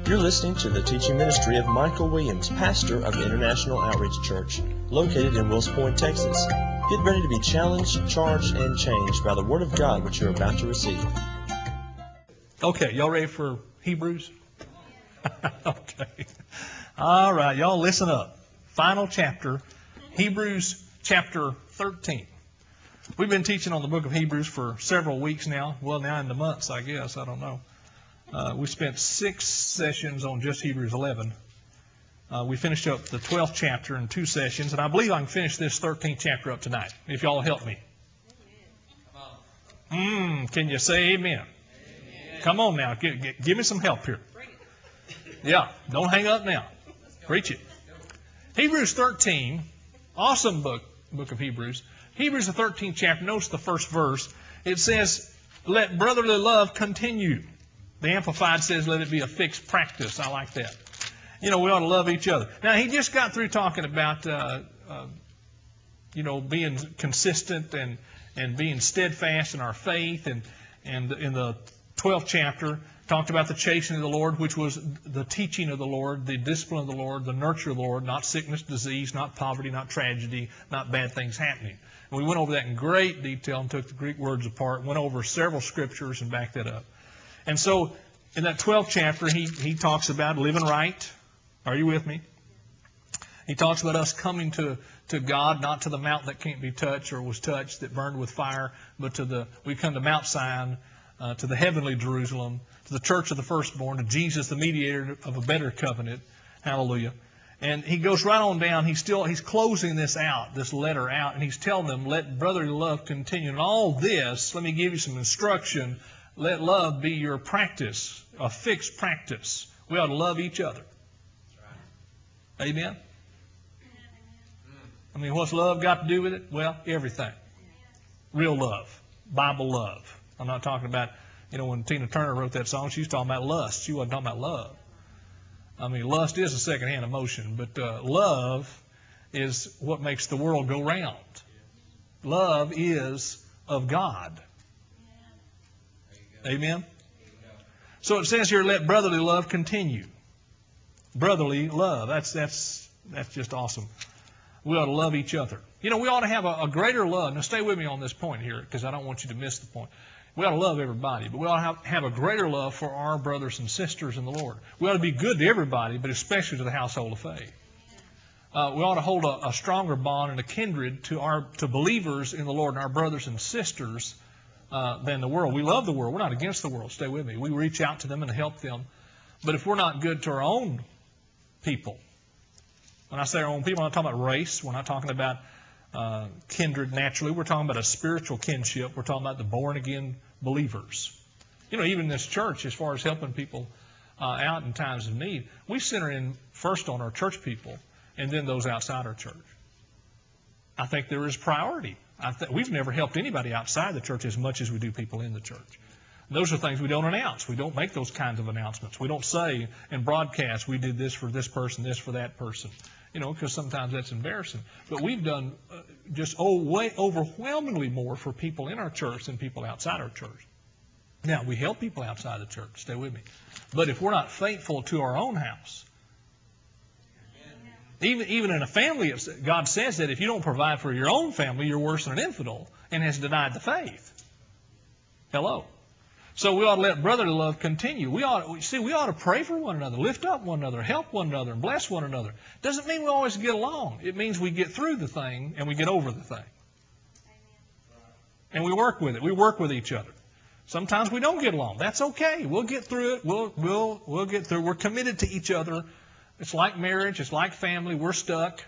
You're listening to the teaching ministry of Michael Williams, pastor of International Outreach Church, located in Wills Point, Texas. Get ready to be challenged, charged, and changed by the Word of God which you're about to receive. Okay, y'all ready for Hebrews? Okay. All right, y'all listen up. Final chapter, Hebrews chapter 13. We've been teaching on the book of Hebrews for several weeks now. Well, now in the months, I guess. I don't know. We spent 6 sessions on just Hebrews 11. We finished up the 12th chapter in 2 sessions, and I believe I can finish this 13th chapter up tonight, if y'all will help me. Can you say amen? Come on now. Give me some help here. Yeah, don't hang up now. Preach it. Hebrews 13, awesome book of Hebrews. Hebrews the 13th chapter, notice the first verse. It says, let brotherly love continue. The Amplified says, let it be a fixed practice. I like that. You know, we ought to love each other. Now, he just got through talking about, being consistent and being steadfast in our faith. And in the 12th chapter, talked about the chastening of the Lord, which was the teaching of the Lord, the discipline of the Lord, the nurture of the Lord, not sickness, disease, not poverty, not tragedy, not bad things happening. And we went over that in great detail and took the Greek words apart, went over several scriptures and backed that up. And so in that 12th chapter, he talks about living right. Are you with me? He talks about us coming to God, not to the mountain that can't be touched or was touched, that burned with fire, but we come to Mount Zion, to the heavenly Jerusalem, to the church of the firstborn, to Jesus, the mediator of a better covenant. Hallelujah. And he goes right on down. He's closing this letter out, and he's telling them, let brotherly love continue. And all this, let me give you some instruction. Let love be your practice, a fixed practice. We ought to love each other. Amen? I mean, what's love got to do with it? Well, everything. Real love. Bible love. I'm not talking about, when Tina Turner wrote that song, she was talking about lust. She wasn't talking about love. I mean, lust is a secondhand emotion, but love is what makes the world go round. Love is of God. Amen? So it says here, let brotherly love continue. Brotherly love. That's just awesome. We ought to love each other. We ought to have a greater love. Now stay with me on this point here, because I don't want you to miss the point. We ought to love everybody, but we ought to have a greater love for our brothers and sisters in the Lord. We ought to be good to everybody, but especially to the household of faith. We ought to hold a stronger bond and a kindred to believers in the Lord and our brothers and sisters than the world. We love the world. We're not against the world. Stay with me. We reach out to them and help them. But if we're not good to our own people, when I say our own people, I'm not talking about race. We're not talking about kindred naturally. We're talking about a spiritual kinship. We're talking about the born-again believers. Even this church, as far as helping people out in times of need, we center in first on our church people and then those outside our church. I think there is priority. We've never helped anybody outside the church as much as we do people in the church. Those are things we don't announce. We don't make those kinds of announcements. We don't say and broadcast, we did this for this person, this for that person, because sometimes that's embarrassing. But we've done way overwhelmingly more for people in our church than people outside our church. Now, we help people outside the church. Stay with me. But if we're not faithful to our own house, even in a family, God says that if you don't provide for your own family, you're worse than an infidel and has denied the faith. Hello. So we ought to let brotherly love continue. We ought to pray for one another, lift up one another, help one another, and bless one another. Doesn't mean we always get along. It means we get through the thing and we get over the thing. And we work with it. We work with each other. Sometimes we don't get along. That's okay. We'll get through it. We'll get through. We're committed to each other. It's like marriage. It's like family. We're stuck.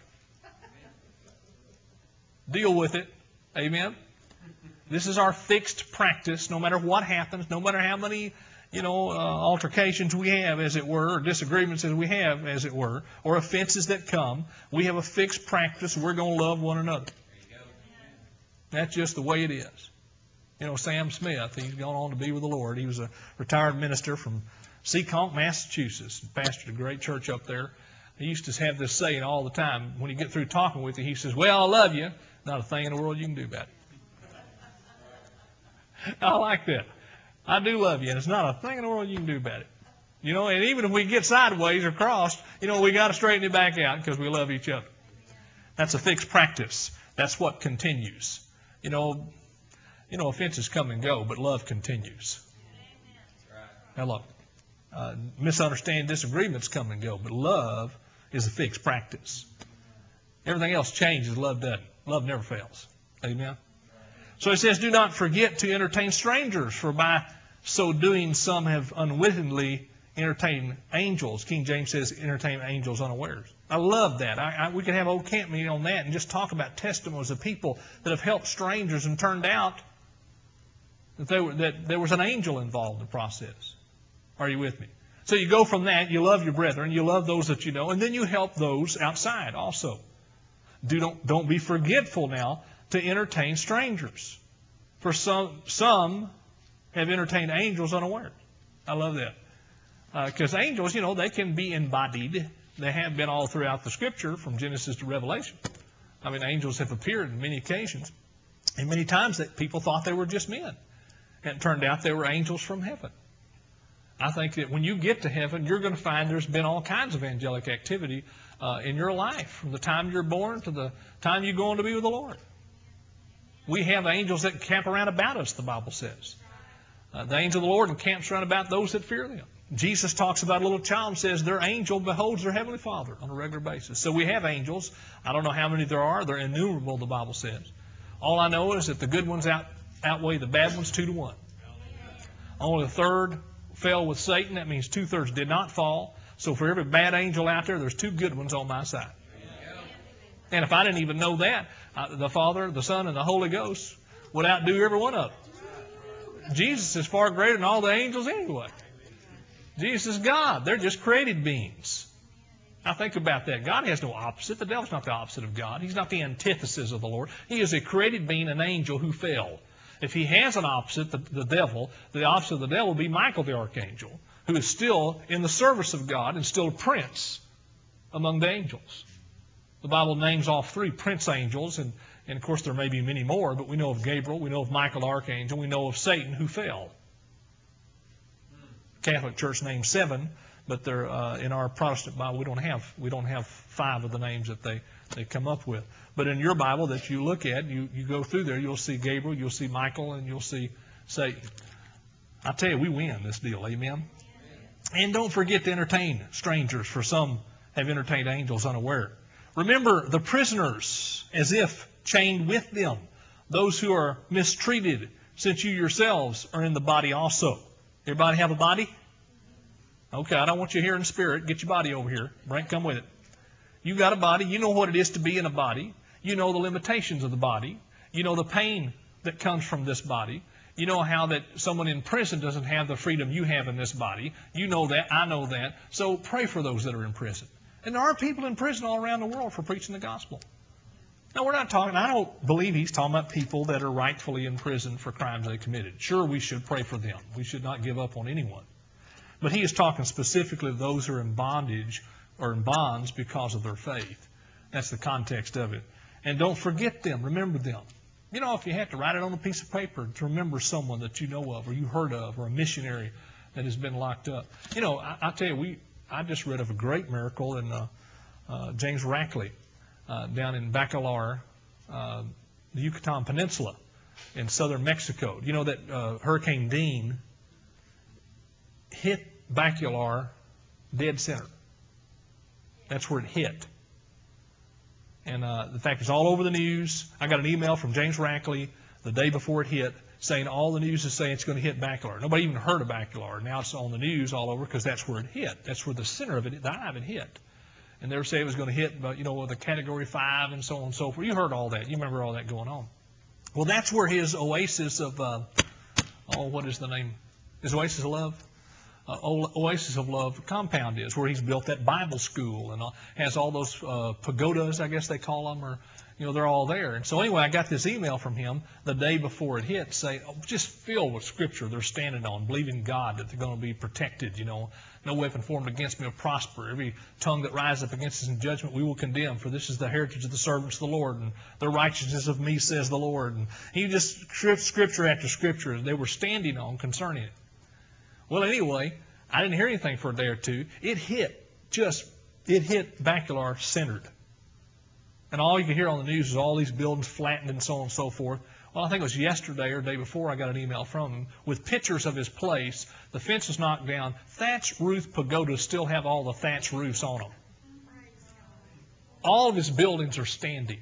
Deal with it. Amen. This is our fixed practice. No matter what happens, no matter how many, altercations we have, as it were, or disagreements as we have, as it were, or offenses that come, we have a fixed practice. We're going to love one another. That's just the way it is. Sam Smith, he's gone on to be with the Lord. He was a retired minister from Seekonk, Massachusetts, pastored a great church up there. He used to have this saying all the time. When he get through talking with you, he says, well, I love you. Not a thing in the world you can do about it. I like that. I do love you, and it's not a thing in the world you can do about it. You know, and even if we get sideways or crossed, you know, we got to straighten it back out because we love each other. That's a fixed practice. That's what continues. You know, offenses come and go, but love continues. Hello. Misunderstanding, disagreements come and go, but love is a fixed practice. Everything else changes, love doesn't. Love never fails. Amen. So it says, do not forget to entertain strangers, for by so doing some have unwittingly entertained angels. King James says, entertain angels unawares. I love that. We could have an old camp meeting on that and just talk about testimonies of people that have helped strangers and turned out that there was an angel involved in the process. Are you with me? So you go from that, you love your brethren, you love those that you know, and then you help those outside also. Don't be forgetful now to entertain strangers. For some have entertained angels unawares. I love that. Because angels, you know, they can be embodied. They have been all throughout the Scripture from Genesis to Revelation. I mean, angels have appeared on many occasions. And many times that people thought they were just men. And it turned out they were angels from heaven. I think that when you get to heaven, you're going to find there's been all kinds of angelic activity in your life, from the time you're born to the time you go on to be with the Lord. We have angels that camp around about us, the Bible says. The angel of the Lord encamps around about those that fear them. Jesus talks about a little child and says their angel beholds their heavenly Father on a regular basis. So we have angels. I don't know how many there are. They're innumerable, the Bible says. All I know is that the good ones outweigh the bad ones 2-1. Only a third fell with Satan. That means 2/3 did not fall. So for every bad angel out there, there's 2 good ones on my side. And if I didn't even know that, the Father, the Son, and the Holy Ghost would outdo every one of them. Jesus is far greater than all the angels anyway. Jesus is God. They're just created beings. Now think about that. God has no opposite. The devil's not the opposite of God. He's not the antithesis of the Lord. He is a created being, an angel who fell. If he has an opposite, the devil, the opposite of the devil would be Michael the archangel, who is still in the service of God and still a prince among the angels. The Bible names all 3 prince angels, and of course there may be many more, but we know of Gabriel, we know of Michael the archangel, we know of Satan who fell. The Catholic Church names 7, but they're in our Protestant Bible we don't have 5 of the names that they come up with. But in your Bible that you look at, you go through there, you'll see Gabriel, you'll see Michael, and you'll see Satan. I tell you, we win this deal. Amen? And don't forget to entertain strangers, for some have entertained angels unaware. Remember the prisoners as if chained with them, those who are mistreated, since you yourselves are in the body also. Everybody have a body? Okay, I don't want you here in spirit. Get your body over here. Brent, come with it. You got a body. You know what it is to be in a body. You know the limitations of the body. You know the pain that comes from this body. You know how that someone in prison doesn't have the freedom you have in this body. You know that. I know that. So pray for those that are in prison. And there are people in prison all around the world for preaching the gospel. Now, we're not talking, I don't believe he's talking about people that are rightfully in prison for crimes they committed. Sure, we should pray for them. We should not give up on anyone. But he is talking specifically to those who are in bondage or in bonds because of their faith. That's the context of it. And don't forget them. Remember them. You know, if you have to write it on a piece of paper to remember someone that you know of or you heard of or a missionary that has been locked up. You know, I tell you, I just read of a great miracle in James Rackley down in Bacalar, the Yucatan Peninsula in southern Mexico. You know that Hurricane Dean hit Bacalar dead center. That's where it hit. And the fact it's all over the news. I got an email from James Rackley the day before it hit saying all the news is saying it's going to hit Bacalar. Nobody even heard of Bacalar. Now it's on the news all over because that's where it hit. That's where the center of it, the eye of it hit. And they were saying it was going to hit, you know, with a Category 5 and so on and so forth. You heard all that. You remember all that going on. Well, that's where his oasis of, what is the name? His Oasis of Love? Oasis of Love compound is, where he's built that Bible school and has all those pagodas, I guess they call them, or, you know, they're all there. And so anyway, I got this email from him the day before it hit saying, just filled with Scripture they're standing on, believing God that they're going to be protected, you know. No weapon formed against me will prosper. Every tongue that rises up against us in judgment we will condemn, for this is the heritage of the servants of the Lord, and the righteousness of me, says the Lord. And he just Scripture after Scripture they were standing on concerning it. Well, anyway, I didn't hear anything for a day or two. It hit Bacalar centered. And all you could hear on the news is all these buildings flattened and so on and so forth. Well, I think it was yesterday or the day before I got an email from him with pictures of his place. The fence is knocked down. Thatched roof pagodas still have all the thatched roofs on them. All of his buildings are standing.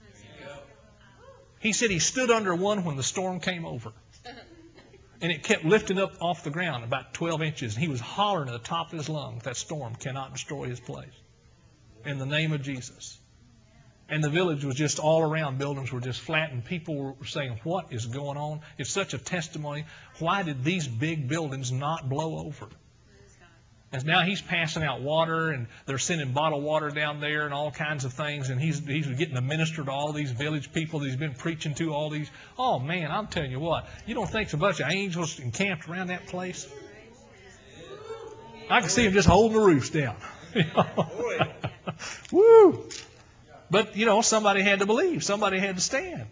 He said he stood under one when the storm came over. And it kept lifting up off the ground about 12 inches. And he was hollering at the top of his lungs, that storm cannot destroy his place. In the name of Jesus. And the village was just all around. Buildings were just flat. And people were saying, what is going on? It's such a testimony. Why did these big buildings not blow over? And now he's passing out water, and they're sending bottled water down there and all kinds of things. And he's getting to minister to all these village people that he's been preaching to, all these. Oh, man, I'm telling you what. You don't think a bunch of angels encamped around that place? I can see them just holding the roofs down. Woo! But, somebody had to believe. Somebody had to stand.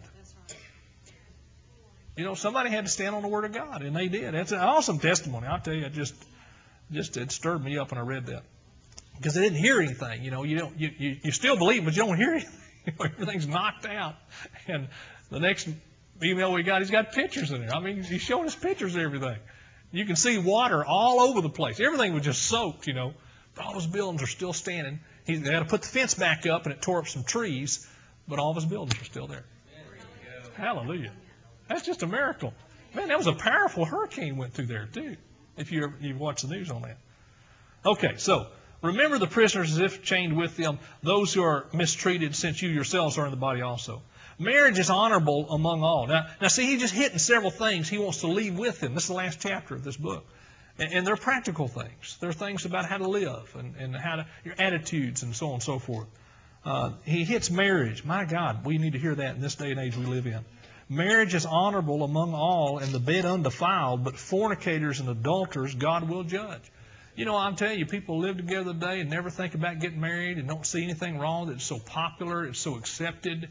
Somebody had to stand on the Word of God, and they did. That's an awesome testimony. I'll tell you, it stirred me up when I read that. Because they didn't hear anything. You still believe, but you don't hear anything. Everything's knocked out. And the next email we got, he's got pictures in there. I mean, he's showing us pictures of everything. You can see water all over the place. Everything was just soaked, But all those buildings are still standing. They had to put the fence back up, and it tore up some trees, but all of his buildings are still there. Hallelujah. That's just a miracle. Man, that was a powerful hurricane went through there, too, if you watch the news on that. Okay, so remember the prisoners as if chained with them, those who are mistreated, since you yourselves are in the body also. Marriage is honorable among all. Now see, he's just hitting several things he wants to leave with them. This is the last chapter of this book. And they're practical things. They're things about how to live and your attitudes and so on and so forth. He hits marriage. My God, we need to hear that in this day and age we live in. Marriage is honorable among all, and the bed undefiled, but fornicators and adulterers God will judge. I'm telling you, people live together today and never think about getting married and don't see anything wrong. It's so popular. It's so accepted.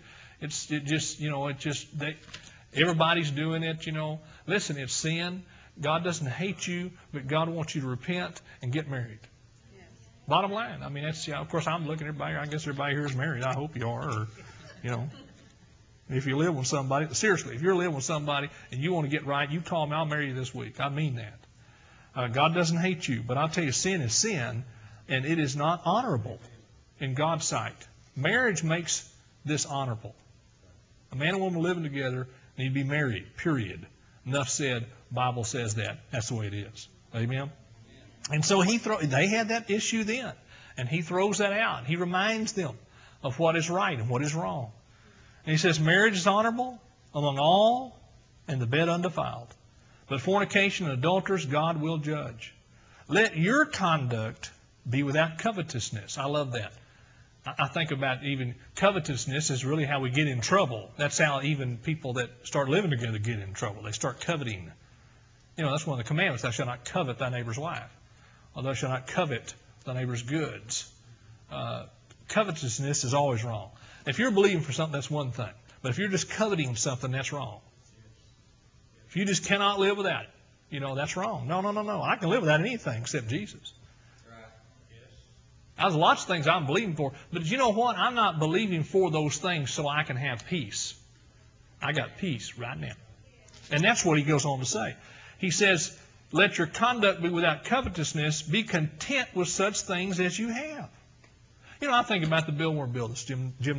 Everybody's doing it, Listen, it's sin. God doesn't hate you, but God wants you to repent and get married. Yes. Bottom line. I mean, of course, I'm looking at everybody. I guess everybody here is married. I hope you are. Or, if you live with somebody, seriously, if you're living with somebody and you want to get right, you call me, I'll marry you this week. I mean that. God doesn't hate you, but I'll tell you, sin is sin, and it is not honorable in God's sight. Marriage makes this honorable. A man and woman living together need to be married, period. Enough said. Bible says that. That's the way it is. Amen? And so they had that issue then. And he throws that out. He reminds them of what is right and what is wrong. And he says, marriage is honorable among all, and the bed undefiled. But fornication and adulterers God will judge. Let your conduct be without covetousness. I love that. I think about even covetousness is really how we get in trouble. That's how even people that start living together get in trouble. They start coveting. That's one of the commandments. Thou shalt not covet thy neighbor's wife. Or thou shalt not covet thy neighbor's goods. Covetousness is always wrong. If you're believing for something, that's one thing. But if you're just coveting something, that's wrong. If you just cannot live without it, that's wrong. No. I can live without anything except Jesus. There's lots of things I'm believing for. But you know what? I'm not believing for those things so I can have peace. I got peace right now. And that's what he goes on to say. He says, let your conduct be without covetousness. Be content with such things as you have. I think about the building we're building, this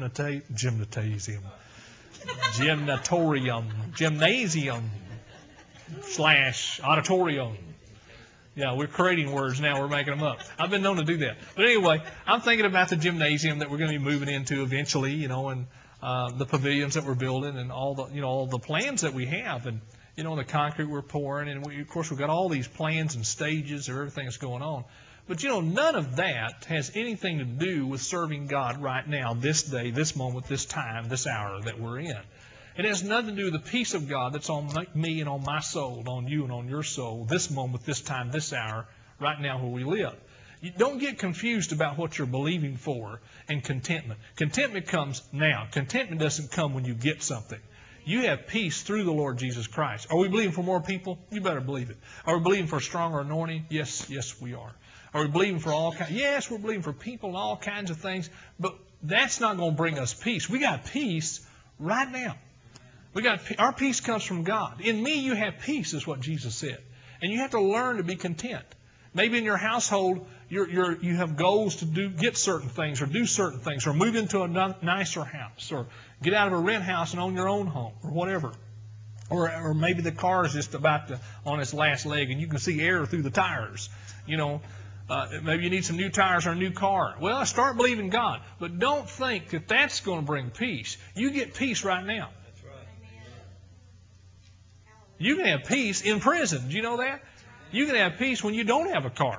gymnasium / auditorium. Yeah, we're creating words now. We're making them up. I've been known to do that. But anyway, I'm thinking about the gymnasium that we're going to be moving into eventually, and the pavilions that we're building and all the plans that we have. And, the concrete we're pouring. And, of course, we've got all these plans and stages of everything that's going on. But, none of that has anything to do with serving God right now, this day, this moment, this time, this hour that we're in. It has nothing to do with the peace of God that's on me and on my soul, on you and on your soul, this moment, this time, this hour, right now where we live. You don't get confused about what you're believing for and contentment. Contentment comes now. Contentment doesn't come when you get something. You have peace through the Lord Jesus Christ. Are we believing for more people? You better believe it. Are we believing for a stronger anointing? Yes, yes, we are. Are we believing for all kinds? Yes, we're believing for people and all kinds of things. But that's not going to bring us peace. We got peace right now. Our peace comes from God. In me, you have peace, is what Jesus said. And you have to learn to be content. Maybe in your household, you have goals to get certain things, or do certain things, or move into a nicer house, or get out of a rent house and own your own home, or whatever. Or maybe the car is just about on its last leg, and you can see air through the tires. Maybe you need some new tires or a new car. Well, start believing God. But don't think that that's going to bring peace. You get peace right now. That's right. You can have peace in prison. Do you know that? You can have peace when you don't have a car.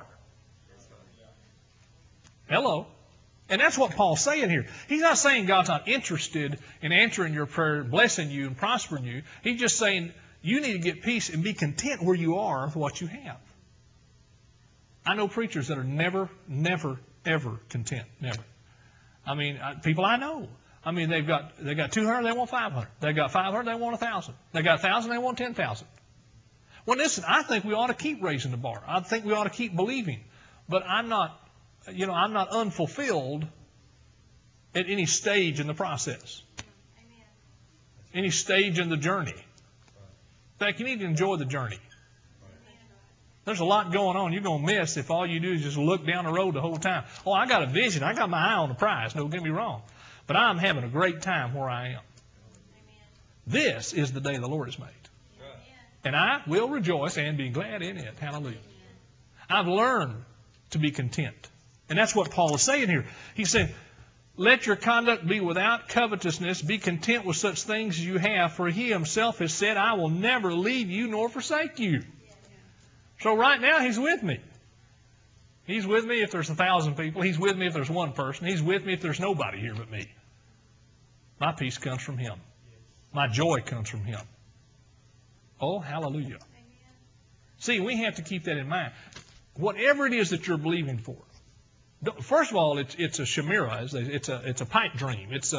Hello. And that's what Paul's saying here. He's not saying God's not interested in answering your prayer, blessing you, and prospering you. He's just saying you need to get peace and be content where you are with what you have. I know preachers that are never, ever content. Never. I mean, people I know. I mean, they got 200, they want 500. They got 500, they want 1,000. They got 1,000, they want 10,000. Well, listen, I think we ought to keep raising the bar. I think we ought to keep believing. But I'm not unfulfilled at any stage in the process. Any stage in the journey. In fact, you need to enjoy the journey. There's a lot going on you're going to miss if all you do is just look down the road the whole time. Oh, I got a vision. I got my eye on the prize. Don't get me wrong. But I'm having a great time where I am. This is the day the Lord has made. And I will rejoice and be glad in it. Hallelujah. I've learned to be content. And that's what Paul is saying here. He's saying, let your conduct be without covetousness. Be content with such things as you have. For he himself has said, I will never leave you nor forsake you. So right now he's with me. He's with me if there's 1,000 people. He's with me if there's one person. He's with me if there's nobody here but me. My peace comes from him. My joy comes from him. Oh, hallelujah. See, we have to keep that in mind. Whatever it is that you're believing for, first of all, it's a chimera. It's a pipe dream. It's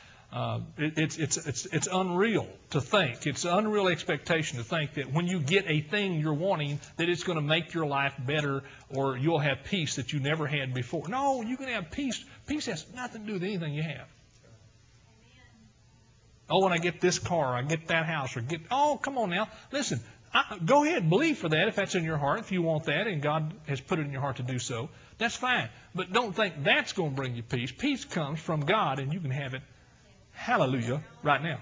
unreal to think. It's an unreal expectation to think that when you get a thing you're wanting, that it's going to make your life better, or you'll have peace that you never had before. No, you can have peace. Peace has nothing to do with anything you have. Oh, when I get this car, I get that house, oh, come on now. Listen, go ahead and believe for that if that's in your heart, if you want that, and God has put it in your heart to do so. That's fine. But don't think that's going to bring you peace. Peace comes from God, and you can have it, hallelujah, right now.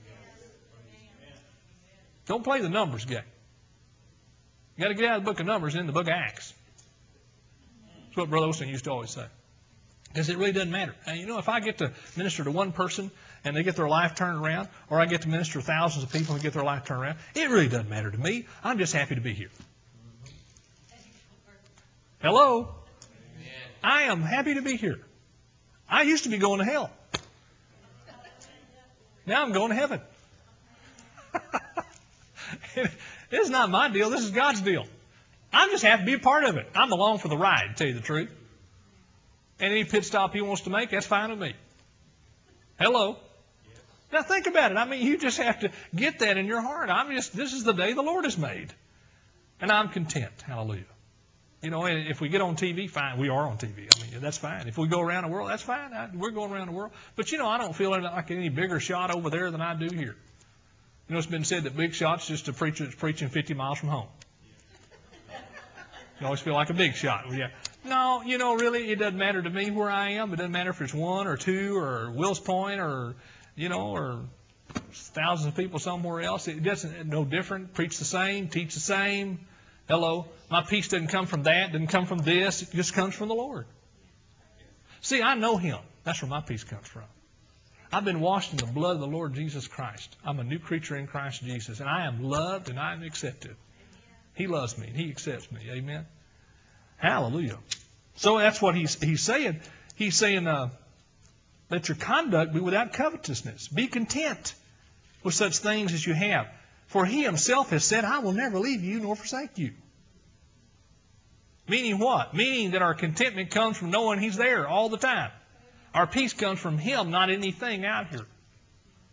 Don't play the numbers game. You got to get out of the book of Numbers and in the book of Acts. That's what Brother Osteen used to always say. Because it really doesn't matter. And if I get to minister to one person and they get their life turned around, or I get to minister to thousands of people and get their life turned around, it really doesn't matter to me. I'm just happy to be here. Hello? I am happy to be here. I used to be going to hell. Now I'm going to heaven. This is not my deal. This is God's deal. I'm just happy to be a part of it. I'm along for the ride, to tell you the truth. And any pit stop he wants to make, that's fine with me. Hello? Yes. Now think about it. I mean, you just have to get that in your heart. This is the day the Lord has made. And I'm content. Hallelujah. If we get on TV, fine. We are on TV. I mean, that's fine. If we go around the world, that's fine. We're going around the world. But, I don't feel like any bigger shot over there than I do here. It's been said that big shot's just a preacher that's preaching 50 miles from home. You always feel like a big shot. Yeah. No, really, it doesn't matter to me where I am. It doesn't matter if it's 1 or 2 or Wills Point or thousands of people somewhere else. It doesn't, no different. Preach the same, teach the same. Hello. My peace doesn't come from that, doesn't come from this. It just comes from the Lord. See, I know Him. That's where my peace comes from. I've been washed in the blood of the Lord Jesus Christ. I'm a new creature in Christ Jesus. And I am loved and I am accepted. He loves me and He accepts me. Amen. Hallelujah. So that's what he's saying. He's saying, let your conduct be without covetousness. Be content with such things as you have. For He Himself has said, I will never leave you nor forsake you. Meaning what? Meaning that our contentment comes from knowing He's there all the time. Our peace comes from Him, not anything out here.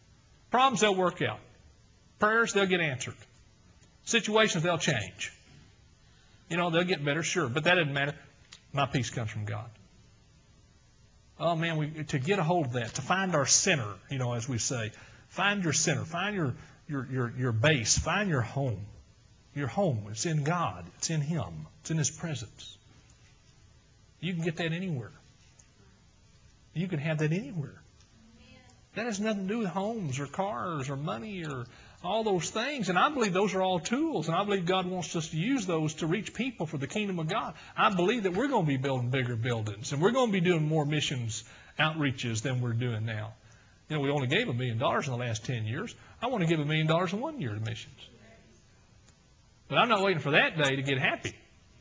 Problems, they'll work out. Prayers, they'll get answered. Situations, they'll change. They'll get better, sure, but that doesn't matter. My peace comes from God. Oh man, to get a hold of that, to find our center, as we say, find your center, find your base, find your home. Your home, it's in God, it's in Him, it's in His presence. You can get that anywhere. You can have that anywhere. That has nothing to do with homes or cars or money or all those things. And I believe those are all tools. And I believe God wants us to use those to reach people for the kingdom of God. I believe that we're going to be building bigger buildings. And we're going to be doing more missions outreaches than we're doing now. We only gave $1 million in the last 10 years. I want to give $1 million in 1 year to missions. But I'm not waiting for that day to get happy.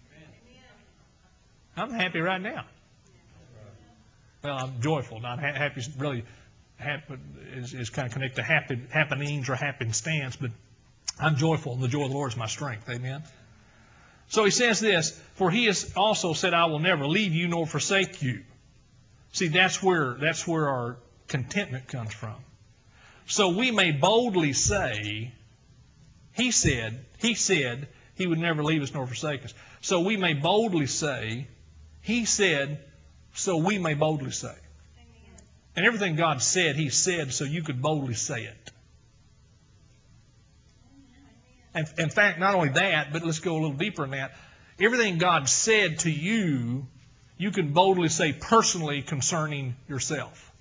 I'm happy right now. Well, I'm joyful. Not happy is really is kind of connected to happenings or happenstance, but I'm joyful, and the joy of the Lord is my strength. Amen. So he says this, for he has also said, I will never leave you nor forsake you. See, that's where our contentment comes from. So we may boldly say, he said he would never leave us nor forsake us. So we may boldly say, he said, so we may boldly say. And everything God said, He said so you could boldly say it. And in fact, not only that, but let's go a little deeper in that. Everything God said to you, you can boldly say personally concerning yourself.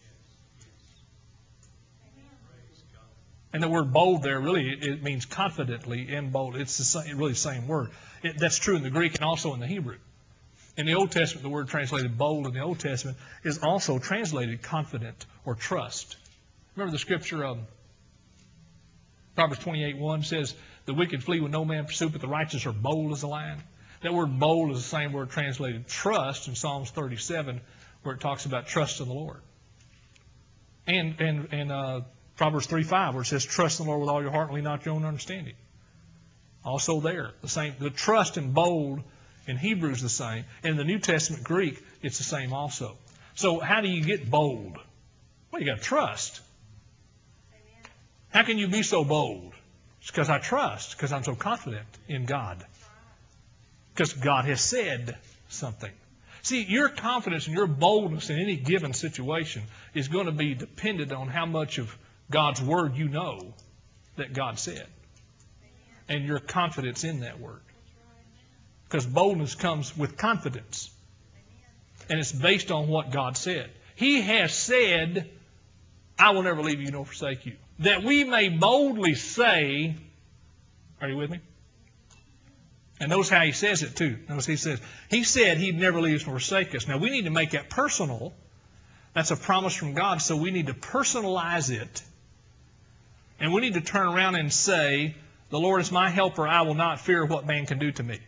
And the word bold there, really, it means confidently and bold. It's really the same word. That's true in the Greek and also in the Hebrew. In the Old Testament, the word translated bold in the Old Testament is also translated confident or trust. Remember the scripture of Proverbs 28:1 says, the wicked flee when no man pursues, but the righteous are bold as a lion. That word bold is the same word translated trust in Psalms 37, where it talks about trust in the Lord. And Proverbs 3:5, where it says, trust in the Lord with all your heart and lean not your own understanding. Also there, the same. The trust and bold in Hebrew is the same. And in the New Testament Greek, it's the same also. So how do you get bold? Well, you got to trust. Amen. How can you be so bold? It's because I trust, because I'm so confident in God. Because God has said something. See, your confidence and your boldness in any given situation is going to be dependent on how much of God's Word you know that God said. And your confidence in that Word. Because boldness comes with confidence. And it's based on what God said. He has said, I will never leave you nor forsake you. That we may boldly say, are you with me? And notice how he says it too. Notice he said he'd never leave us nor forsake us. Now we need to make that personal. That's a promise from God, so we need to personalize it. And we need to turn around and say, the Lord is my helper, I will not fear what man can do to me.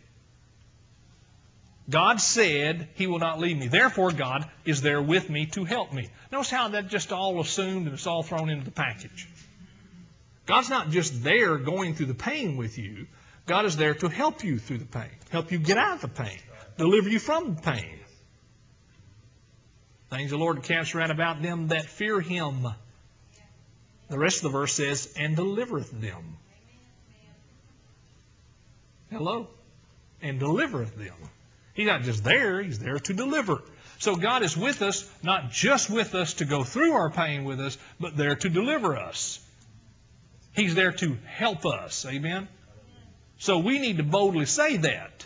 God said He will not leave me. Therefore, God is there with me to help me. Notice how that just all assumed and it's all thrown into the package. God's not just there going through the pain with you. God is there to help you through the pain. Help you get out of the pain. Deliver you from the pain. Things the Lord camps around about them that fear Him. The rest of the verse says, and delivereth them. Hello? And delivereth them. He's not just there, He's there to deliver. So God is with us, not just with us to go through our pain with us, but there to deliver us. He's there to help us. Amen? So we need to boldly say that.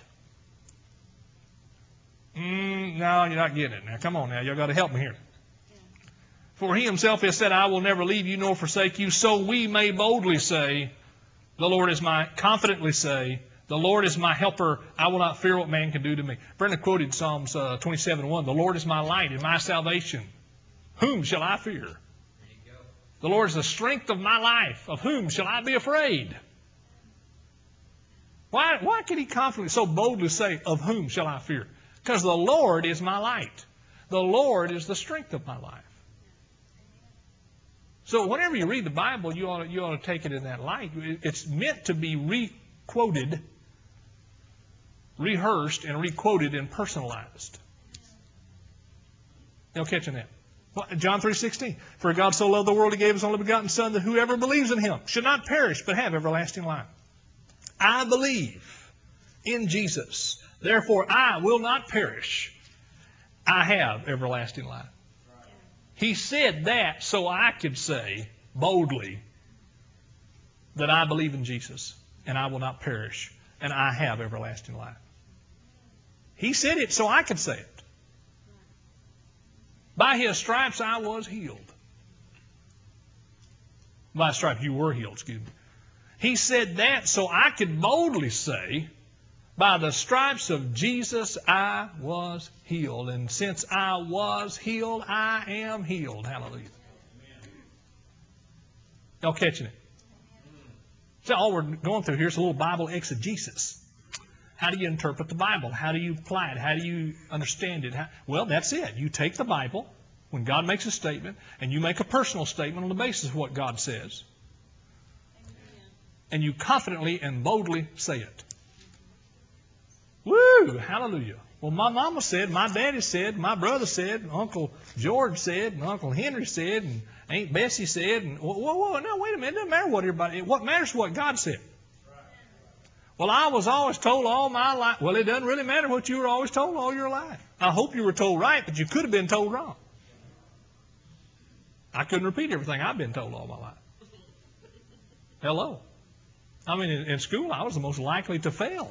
No, you're not getting it. Now come on now, y'all got to help me here. For He Himself has said, I will never leave you nor forsake you, so we may boldly say, confidently say, the Lord is my helper. I will not fear what man can do to me. Brenda quoted Psalms 27:1. The Lord is my light and my salvation. Whom shall I fear? The Lord is the strength of my life. Of whom shall I be afraid? Why can he confidently, so boldly say, of whom shall I fear? Because the Lord is my light. The Lord is the strength of my life. So whenever you read the Bible, you ought to take it in that light. It's meant to be re-quoted, rehearsed, and re-quoted and personalized. Y'all catching that? John 3:16. For God so loved the world, He gave His only begotten Son, that whoever believes in Him should not perish, but have everlasting life. I believe in Jesus. Therefore, I will not perish. I have everlasting life. He said that so I could say boldly that I believe in Jesus and I will not perish and I have everlasting life. He said it so I could say it. By His stripes I was healed. By His stripes you were healed, excuse me. He said that so I could boldly say, by the stripes of Jesus I was healed. And since I was healed, I am healed. Hallelujah. Y'all catching it? So all we're going through here is a little Bible exegesis. How do you interpret the Bible? How do you apply it? How do you understand it? Well, that's it. You take the Bible, when God makes a statement, and you make a personal statement on the basis of what God says. And you confidently and boldly say it. Woo! Hallelujah. Well, my mama said, my daddy said, my brother said, Uncle George said, and Uncle Henry said, and Aunt Bessie said, and whoa, no, wait a minute. It doesn't matter what everybody, what matters is what God said. Well, I was always told all my life. Well, it doesn't really matter what you were always told all your life. I hope you were told right, but you could have been told wrong. I couldn't repeat everything I've been told all my life. Hello. I mean, in school, I was the most likely to fail.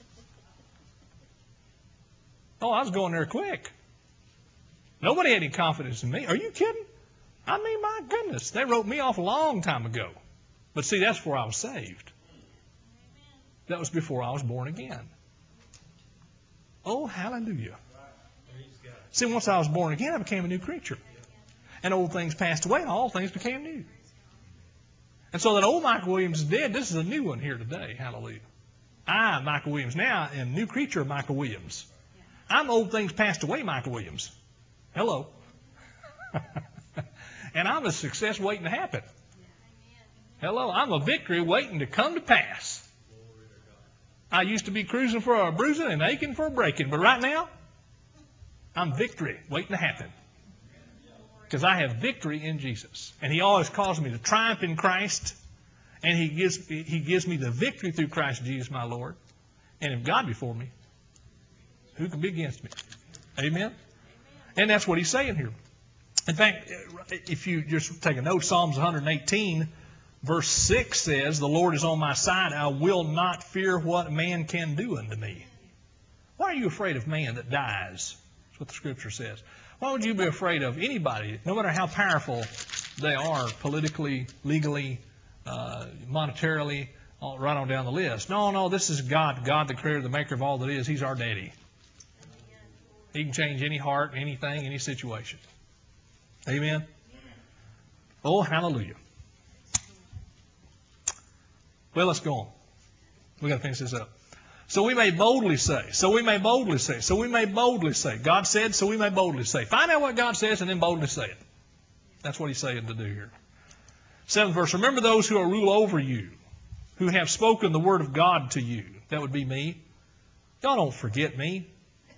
Oh, I was going there quick. Nobody had any confidence in me. Are you kidding? I mean, my goodness, they wrote me off a long time ago. But see, that's before I was saved. That was before I was born again. Oh, hallelujah. See, once I was born again, I became a new creature. And old things passed away, and all things became new. And so that old Michael Williams is dead. This is a new one here today. Hallelujah. I, Michael Williams, now am a new creature of Michael Williams. I'm old things passed away, Michael Williams. Hello. And I'm a success waiting to happen. Hello. I'm a victory waiting to come to pass. I used to be cruising for a bruising and aching for a breaking, but right now, I'm victory waiting to happen. Because I have victory in Jesus. And He always calls me to triumph in Christ. And He gives me the victory through Christ Jesus my Lord. And if God be for me, who can be against me? Amen? And that's what He's saying here. In fact, if you just take a note, Psalms 118, verse 6 says, the Lord is on my side. I will not fear what man can do unto me. Why are you afraid of man that dies? That's what the Scripture says. Why would you be afraid of anybody, no matter how powerful they are politically, legally, monetarily, right on down the list? No, this is God, God the creator, the maker of all that is. He's our daddy. He can change any heart, anything, any situation. Amen? Oh, hallelujah. Well, let's go on. We've got to finish this up. So we may boldly say. So we may boldly say. So we may boldly say. God said, so we may boldly say. Find out what God says and then boldly say it. That's what He's saying to do here. 7th verse. Remember those who are rule over you, who have spoken the word of God to you. That would be me. Y'all don't forget me.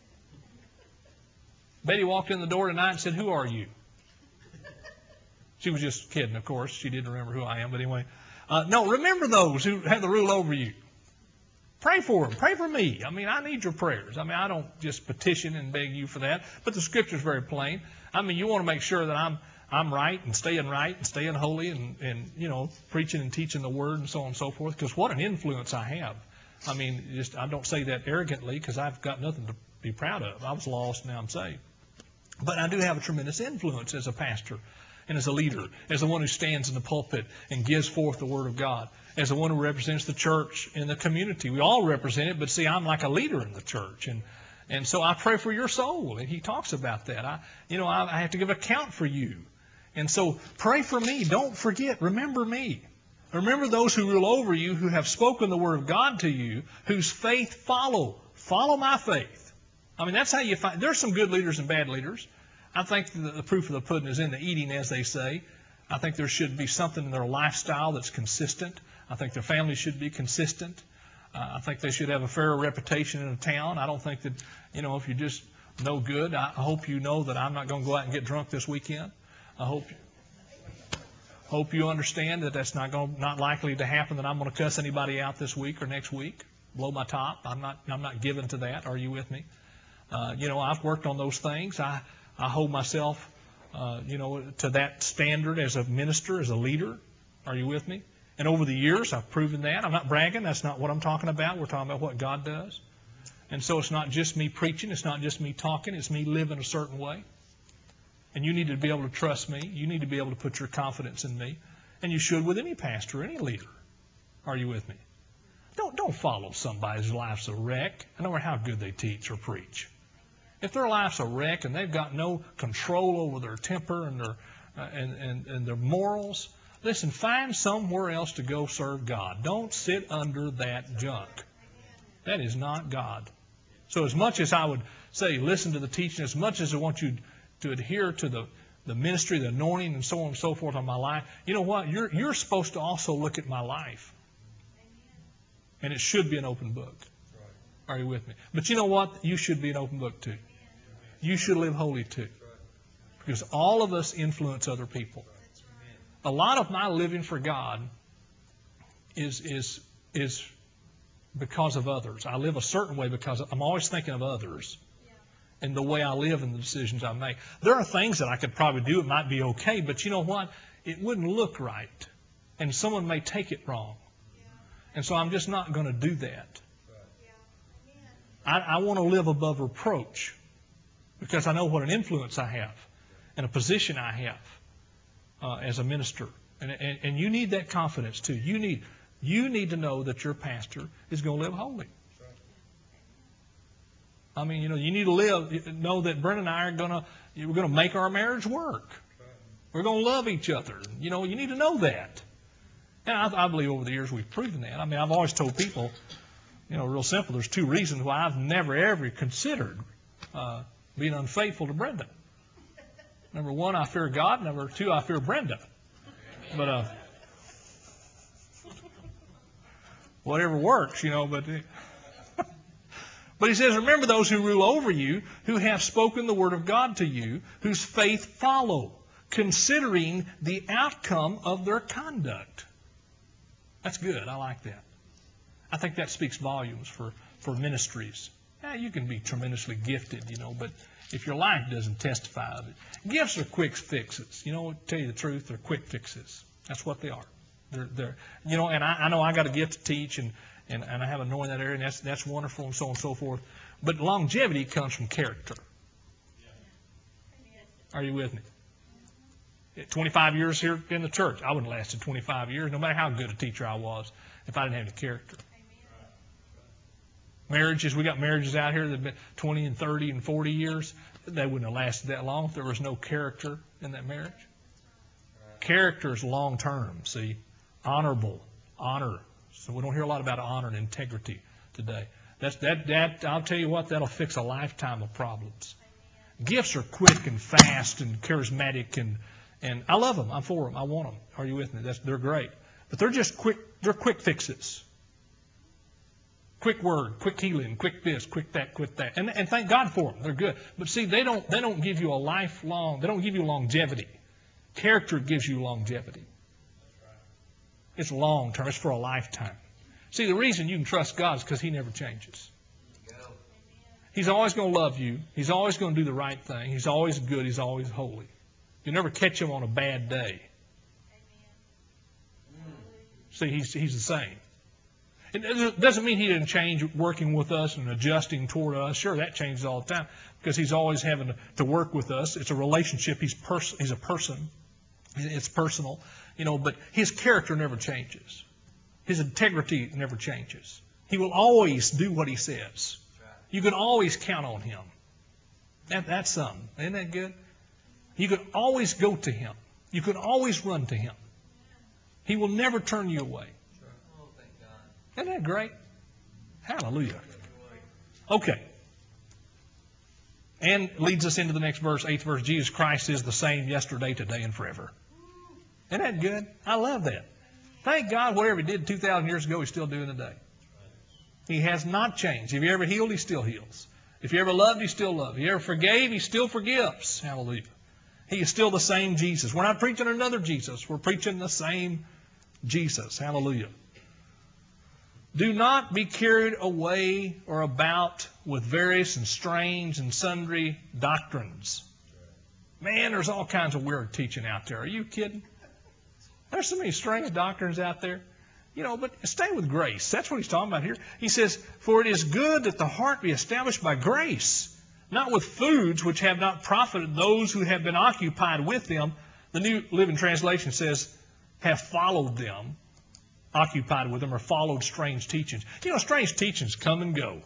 Betty walked in the door tonight and said, who are you? She was just kidding, of course. She didn't remember who I am, but anyway. No, remember those who have the rule over you. Pray for them. Pray for me. I mean, I need your prayers. I mean, I don't just petition and beg you for that, but the Scripture is very plain. I mean, you want to make sure that I'm right and staying holy and you know, preaching and teaching the Word and so on and so forth, because what an influence I have. I mean, I don't say that arrogantly because I've got nothing to be proud of. I was lost, now I'm saved. But I do have a tremendous influence as a pastor and as a leader, as the one who stands in the pulpit and gives forth the Word of God, as the one who represents the church in the community. We all represent it, but see, I'm like a leader in the church. And so I pray for your soul, and he talks about that. I have to give account for you. And so pray for me. Don't forget. Remember me. Remember those who rule over you, who have spoken the Word of God to you, whose faith follow. Follow my faith. I mean, that's how you find. There's some good leaders and bad leaders. I think the proof of the pudding is in the eating, as they say. I think there should be something in their lifestyle that's consistent. I think their family should be consistent. I think they should have a fair reputation in a town. I don't think that, if you just no good. I hope you know that I'm not going to go out and get drunk this weekend. I hope you understand that that's not likely to happen, that I'm going to cuss anybody out this week or next week, blow my top. I'm not given to that. Are you with me? I've worked on those things. I hold myself, to that standard as a minister, as a leader. Are you with me? And over the years, I've proven that. I'm not bragging. That's not what I'm talking about. We're talking about what God does. And so it's not just me preaching. It's not just me talking. It's me living a certain way. And you need to be able to trust me. You need to be able to put your confidence in me. And you should with any pastor, any leader. Are you with me? Don't follow somebody's life's a wreck, no matter how good they teach or preach. If their life's a wreck and they've got no control over their temper and their morals, listen, find somewhere else to go serve God. Don't sit under that junk. That is not God. So as much as I would say listen to the teaching, as much as I want you to adhere to the ministry, the anointing, and so on and so forth on my life, you know what? You're supposed to also look at my life. And it should be an open book. Are you with me? But you know what? You should be an open book too. You should live holy too. Because all of us influence other people. A lot of my living for God is because of others. I live a certain way because I'm always thinking of others and the way I live and the decisions I make. There are things that I could probably do. It might be okay, but you know what? It wouldn't look right. And someone may take it wrong. And so I'm just not going to do that. I want to live above reproach because I know what an influence I have and a position I have as a minister. And you need that confidence too. You need to know that your pastor is going to live holy. I mean, you need to know that Brenda and I we're going to make our marriage work. We're going to love each other. You need to know that. And I believe over the years we've proven that. I mean, I've always told people, real simple, there's two reasons why I've never ever considered being unfaithful to Brenda. Number one, I fear God. Number two, I fear Brenda. But whatever works, but he says, remember those who rule over you, who have spoken the word of God to you, whose faith follow, considering the outcome of their conduct. That's good. I like that. I think that speaks volumes for ministries. Yeah, you can be tremendously gifted, but if your life doesn't testify of it. Gifts are quick fixes. To tell you the truth, they're quick fixes. That's what they are. They're and I know I got a gift to teach and I have a knowing that area, and that's wonderful and so on and so forth. But longevity comes from character. Are you with me? 25 years here in the church, I wouldn't have lasted 25 years, no matter how good a teacher I was, if I didn't have any character. Marriages, we got marriages out here that have been 20 and 30 and 40 years. They wouldn't have lasted that long if there was no character in that marriage. Character is long term, see. Honorable, honor. So we don't hear a lot about honor and integrity today. That I'll tell you what, that'll fix a lifetime of problems. Gifts are quick and fast and charismatic and I love them. I'm for them. I want them. Are you with me? They're great. But they're just quick. They're quick fixes. Quick word, quick healing, quick this, quick that, quick that. And thank God for them. They're good. But see, they don't give you a lifelong, they don't give you longevity. Character gives you longevity. It's long term. It's for a lifetime. See, the reason you can trust God is because He never changes. He's always going to love you. He's always going to do the right thing. He's always good. He's always holy. You never catch Him on a bad day. See, He's the same. It doesn't mean He didn't change working with us and adjusting toward us. Sure, that changes all the time because He's always having to work with us. It's a relationship. He's a person. It's personal, but His character never changes. His integrity never changes. He will always do what He says. You can always count on Him. That's something. Isn't that good? You can always go to Him. You can always run to Him. He will never turn you away. Isn't that great? Hallelujah. Okay. And leads us into the next verse, 8th verse. Jesus Christ is the same yesterday, today, and forever. Isn't that good? I love that. Thank God whatever He did 2,000 years ago, He's still doing today. He has not changed. If He ever healed, He still heals. If He ever loved, He still loved. If He ever forgave, He still forgives. Hallelujah. He is still the same Jesus. We're not preaching another Jesus. We're preaching the same Jesus. Hallelujah. Do not be carried away or about with various and strange and sundry doctrines. Man, there's all kinds of weird teaching out there. Are you kidding? There's so many strange doctrines out there. But stay with grace. That's what he's talking about here. He says, for it is good that the heart be established by grace, not with foods which have not profited those who have been occupied with them. The New Living Translation says, have followed them, occupied with them, or followed strange teachings. Strange teachings come and go.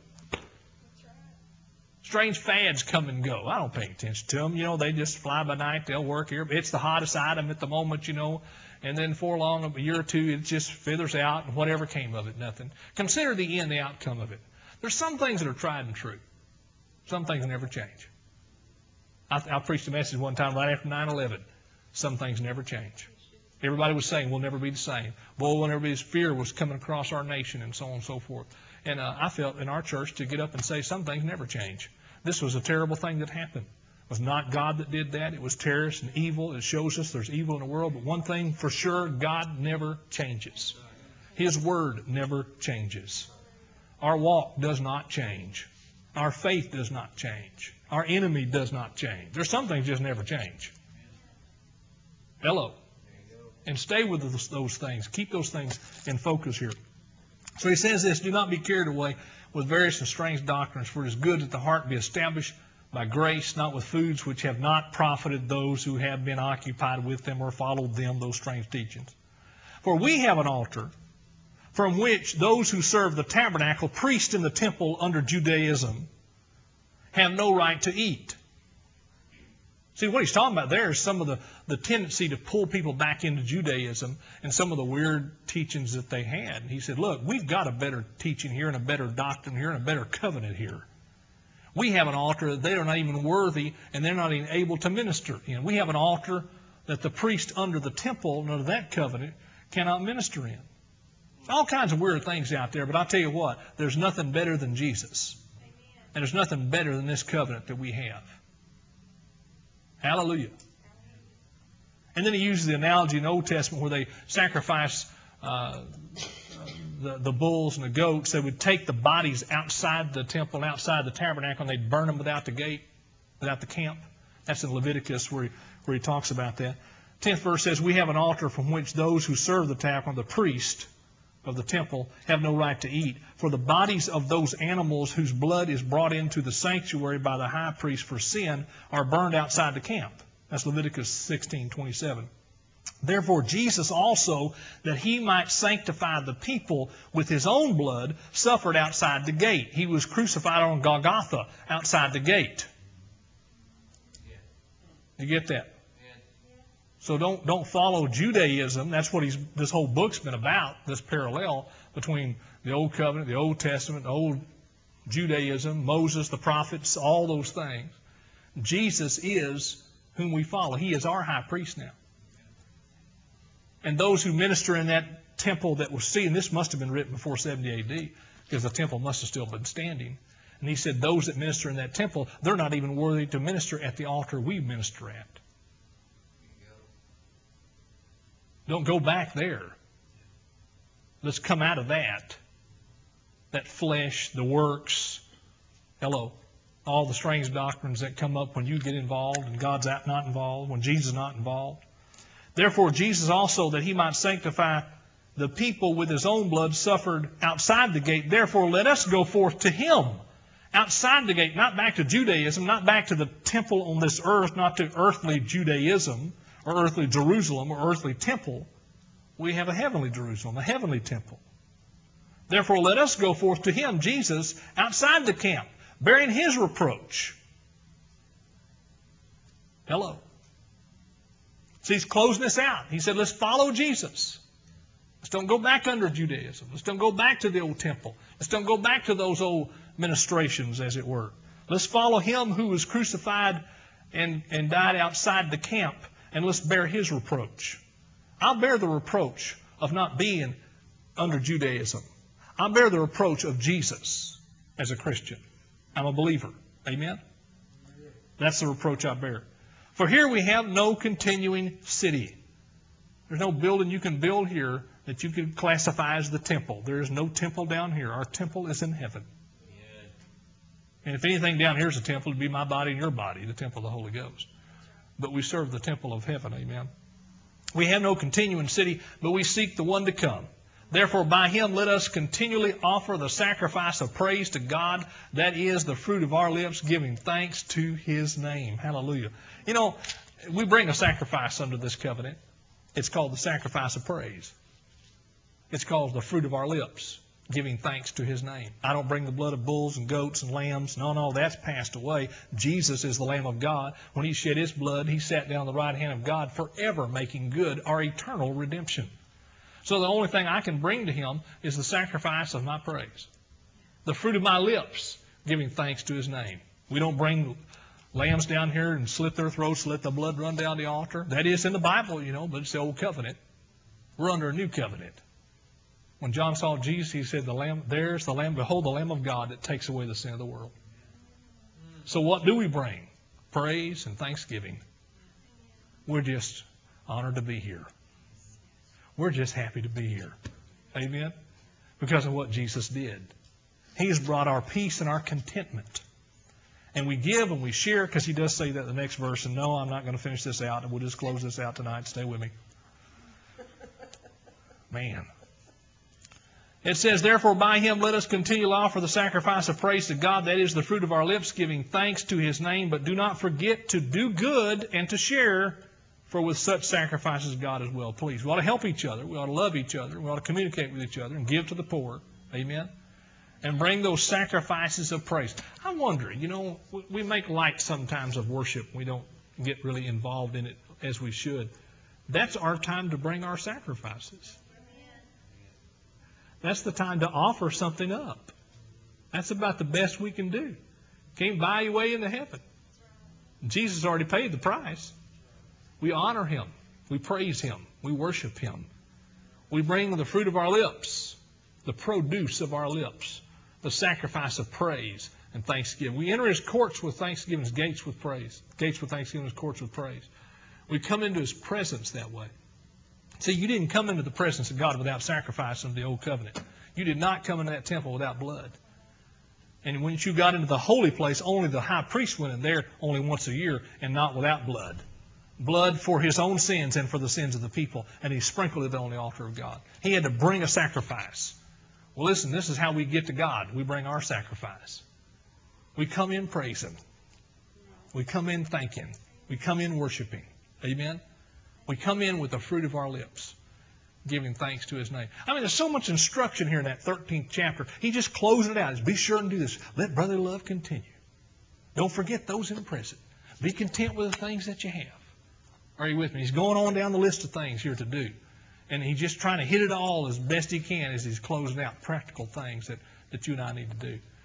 Strange fads come and go. I don't pay attention to them. They just fly by night. They'll work here. It's the hottest item at the moment, And then for long, a year or two, it just fithers out, and whatever came of it, nothing. Consider the end, the outcome of it. There's some things that are tried and true. Some things never change. I preached a message one time right after 9/11. Some things never change. Everybody was saying we'll never be the same. Boy, whenever this fear was coming across our nation and so on and so forth. And I felt in our church to get up and say some things never change. This was a terrible thing that happened. It was not God that did that. It was terrorists and evil. It shows us there's evil in the world. But one thing for sure, God never changes. His Word never changes. Our walk does not change. Our faith does not change. Our enemy does not change. There's some things just never change. Hello. And stay with those things. Keep those things in focus here. So he says this, do not be carried away with various and strange doctrines, for it is good that the heart be established by grace, not with foods which have not profited those who have been occupied with them or followed them, those strange teachings. For we have an altar from which those who serve the tabernacle, priests in the temple under Judaism, have no right to eat. See, what he's talking about there is some of the tendency to pull people back into Judaism and some of the weird teachings that they had. And he said, look, we've got a better teaching here and a better doctrine here and a better covenant here. We have an altar that they are not even worthy and they're not even able to minister in. We have an altar that the priest under the temple, under that covenant, cannot minister in. All kinds of weird things out there, but I'll tell you what, there's nothing better than Jesus. And there's nothing better than this covenant that we have. Hallelujah. And then he uses the analogy in the Old Testament where they sacrifice the bulls and the goats. They would take the bodies outside the temple, outside the tabernacle, and they'd burn them without the gate, without the camp. That's in Leviticus where he talks about that. 10th verse says, we have an altar from which those who serve the tabernacle, the priest of the temple, have no right to eat. For the bodies of those animals whose blood is brought into the sanctuary by the high priest for sin are burned outside the camp. That's Leviticus 16:27. Therefore Jesus also, that he might sanctify the people with his own blood, suffered outside the gate. He was crucified on Golgotha outside the gate. You get that? So don't follow Judaism. That's what this whole book's been about, this parallel between the Old Covenant, the Old Testament, the Old Judaism, Moses, the prophets, all those things. Jesus is whom we follow. He is our high priest now. And those who minister in that temple that was seen, this must have been written before 70 A.D., because the temple must have still been standing. And he said those that minister in that temple, they're not even worthy to minister at the altar we minister at. Don't go back there. Let's come out of that. That flesh, the works, all the strange doctrines that come up when you get involved and God's not involved, when Jesus is not involved. Therefore, Jesus also, that he might sanctify the people with his own blood, suffered outside the gate. Therefore, let us go forth to him outside the gate, not back to Judaism, not back to the temple on this earth, not to earthly Judaism, or earthly Jerusalem, or earthly temple. We have a heavenly Jerusalem, a heavenly temple. Therefore, let us go forth to him, Jesus, outside the camp, bearing his reproach. Hello. So he's closing this out. He said, let's follow Jesus. Let's don't go back under Judaism. Let's don't go back to the old temple. Let's don't go back to those old ministrations, as it were. Let's follow him who was crucified and died outside the camp. And let's bear his reproach. I'll bear the reproach of not being under Judaism. I'll bear the reproach of Jesus as a Christian. I'm a believer. Amen? That's the reproach I bear. For here we have no continuing city. There's no building you can build here that you can classify as the temple. There is no temple down here. Our temple is in heaven. And if anything down here is a temple, it would be my body and your body, the temple of the Holy Ghost. But we serve the temple of heaven. Amen. We have no continuing city, but we seek the one to come. Therefore, by him let us continually offer the sacrifice of praise to God. That is the fruit of our lips, giving thanks to his name. Hallelujah. You know, we bring a sacrifice under this covenant. It's called the sacrifice of praise. It's called the fruit of our lips, giving thanks to his name. I don't bring the blood of bulls and goats and lambs. No, that's passed away. Jesus is the Lamb of God. When he shed his blood, he sat down at the right hand of God, forever making good our eternal redemption. So the only thing I can bring to him is the sacrifice of my praise. The fruit of my lips, giving thanks to his name. We don't bring lambs down here and slit their throats, let the blood run down the altar. That is in the Bible, you know, but it's the old covenant. We're under a new covenant. When John saw Jesus, he said, there's the Lamb, behold the Lamb of God that takes away the sin of the world. So what do we bring? Praise and thanksgiving. We're just honored to be here. We're just happy to be here. Amen? Because of what Jesus did. He has brought our peace and our contentment. And we give and we share, because he does say that in the next verse. And no, I'm not going to finish this out. We'll just close this out tonight. Stay with me. Man. It says, therefore by him let us continually offer the sacrifice of praise to God. That is the fruit of our lips, giving thanks to his name. But do not forget to do good and to share, for with such sacrifices God is well pleased. We ought to help each other. We ought to love each other. We ought to communicate with each other and give to the poor. Amen? And bring those sacrifices of praise. I wonder, you know, we make light sometimes of worship. We don't get really involved in it as we should. That's our time to bring our sacrifices. That's the time to offer something up. That's about the best we can do. Can't buy your way into heaven. Jesus already paid the price. We honor him. We praise him. We worship him. We bring the fruit of our lips, the produce of our lips, the sacrifice of praise and thanksgiving. We enter his courts with thanksgiving, his gates with praise. Gates with thanksgiving, his courts with praise. We come into his presence that way. See, you didn't come into the presence of God without sacrifice of the old covenant. You did not come into that temple without blood. And when you got into the holy place, only the high priest went in there only once a year and not without blood. Blood for his own sins and for the sins of the people. And he sprinkled it on the altar of God. He had to bring a sacrifice. Well, listen, this is how we get to God. We bring our sacrifice. We come in praising. We come in thanking. We come in worshiping. Amen? We come in with the fruit of our lips, giving thanks to his name. I mean, there's so much instruction here in that 13th chapter. He just closed it out. Be sure and do this. Let brotherly love continue. Don't forget those in prison. Be content with the things that you have. Are you with me? He's going on down the list of things here to do. And he's just trying to hit it all as best he can as he's closing out practical things that you and I need to do.